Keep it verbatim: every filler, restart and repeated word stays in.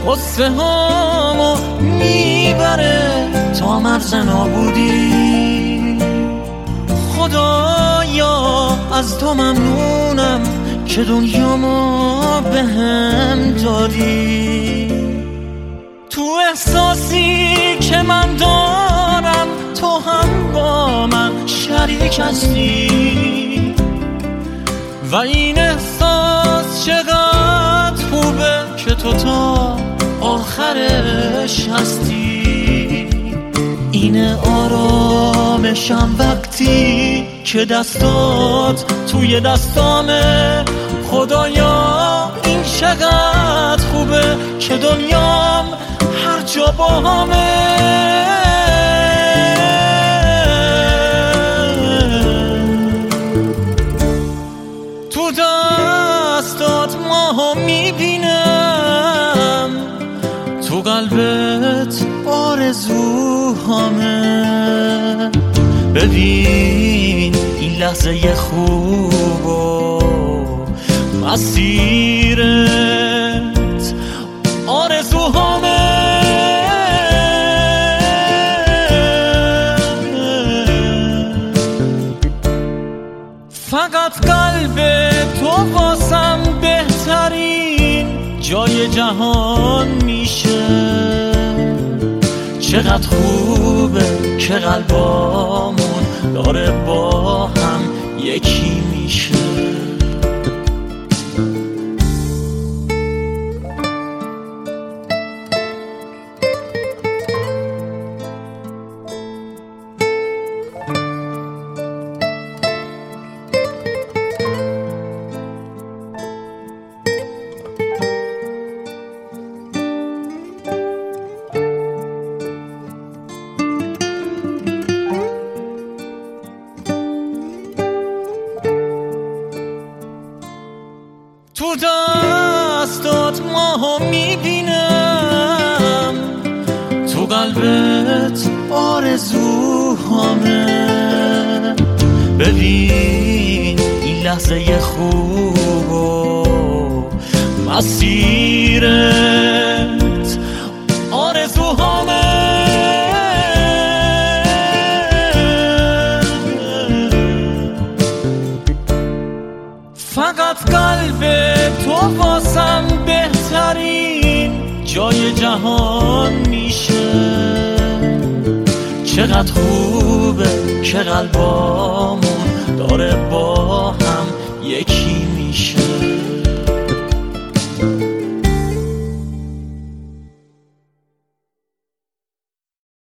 قصه هامو میبره تا مرز نابودی. خدایا از تو ممنونم که دنیامو به هم دادی. تو احساسی که من دارم تو هم با من شریک هستی و این احساس چقدر خوبه که تو تا آخرش هستی. اینه آرامشم وقتی که دستات توی دستامه. خدایا این چقدر خوبه که دنیام هر جا با همه. تو دستات ماهو میبینم، تو قلبت آرزوهامه. ببین این لحظه خوب و مسیرت آرزوهامه. فقط قلب تو واسم بهترین جای جهان میشه. چقدر خوبه که قلبامون داره با هم یکی میشه. تو دستات ماهو میبینم، تو قلبت آرزوهامه. ببین این لحظه خوب و مسیرت آرزوهامه. فقط قلب تو واسم بهترین جای جهان میشه. چقدر خوبه که قلبامون داره با هم یکی